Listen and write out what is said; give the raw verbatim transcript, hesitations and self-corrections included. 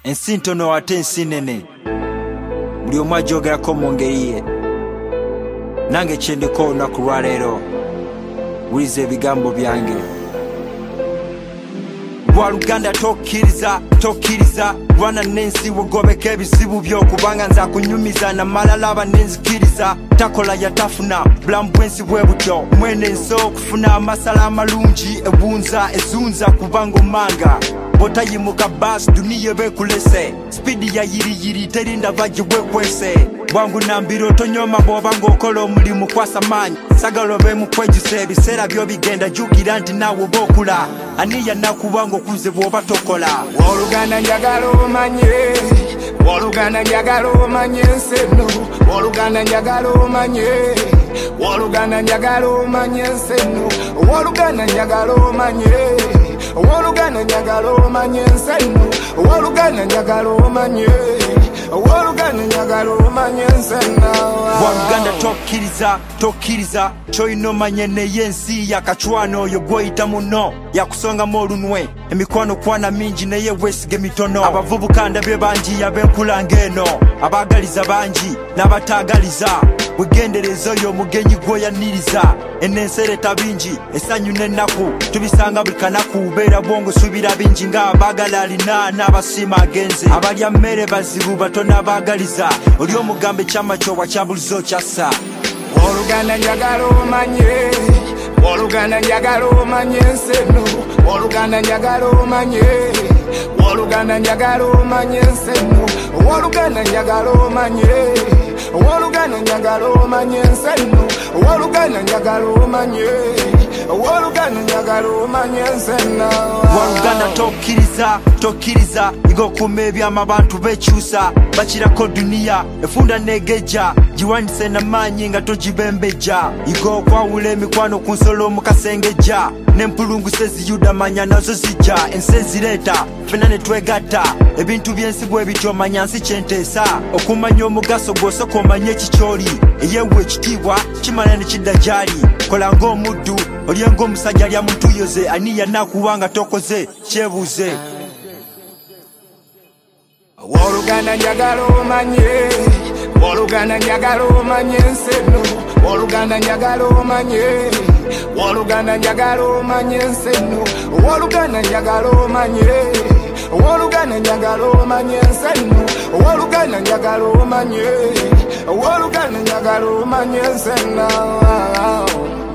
ensi ntono ate ensi nene buli omu ajogerako mu ngeri ye. Nange kyendiko olunaku lwa leero wuliza ebigambo byange. Waluganda tokkiriza tokkiriza lwana n'ensi wogobeka ebizibu byo kubanga nza kunyumiza na malala abanenzikiriza takola yatafuna bulamu bwensi bwe butyo mwene ensi okufuna amasala amalungi ebunza ezunza kubanga omanga botayimuka basi duniya bekulese spidi ya yiri yiri terinda vaji wekwese bwangu nambiro tonyoma bwoba ng'okola omulimu kwasa maanyi sagalo bemukwejjusa ebiseera byo bigenda jjukira nti naawe bokula aniya nakubanga okuze bw'oba tokola. Oluganda njagala omanye Oluganda njagala omanye ensi eno Oluganda njagala omanye Oluganda njagala omanye ensi eno Oluganda njagala omanye Oluganda njagala omanye ensi eno Oluganda njagala omanye Oluganda njagala omanye ensi eno. Waluganda tokkiriza tokkiriza kyoyina omanye neye ensi yakacwana oyo gw'oyita muno yakusongamu olunwe emikwano kwana mingi naye weesige mitono. Abavubuka ndabye bangi ab'enkulanga eno abaagaliza bangi n'abataagaliza wegendereza oyo omugenyi gw'oyaniriza enensereta bingi essanyu n'ennaku tubisanga buli kanaku beera bwongo subira bingi ng'abaagala alina n'abasiima agenze abalya mmere bazibu batono abaagaliza oli omugambo ekyama kyowa kyabulizo kyassa. Oluganda njagala omanye Oluganda njagala omanye ensi eno Oluganda njagala omanye Oluganda njagala omanye ensi eno Oluganda njagala omanye Oluganda njagala omanye ensi eno Oluganda njagala omanye Oluganda njagala omanye ensi eno. Waluganda tokkiriza tokkiriza igokuma ebyama abantu bekyusa bakirako duniya efunda negeja giwanise n'amaanyi nga togibembejja igokwawula emikwano ku nsolo omukasengeja n'empulungu seziyuda manya nazo zijja ensi ezireeta fena ne twegatta ebintu by'ensi bwe bityo manya nsi kyenteesa okumanya omugaso gw'osooka omanye ekikyoli eyeewa ekitiibwa kimala ne kidda gyali kola ng'omuddu olye ng'omusajja alya mutuyoze ani yanaakuwa nga tokoze kyebuuze. Oluganda njagala omanye Oluganda njagala omanye ensi eno Oluganda njagala omanye Oluganda njagala omanye ensi eno Oluganda njagala omanye Oluganda njagala omanye ensi eno Oluganda njagala omanye Oluganda njagala omanye ensi eno.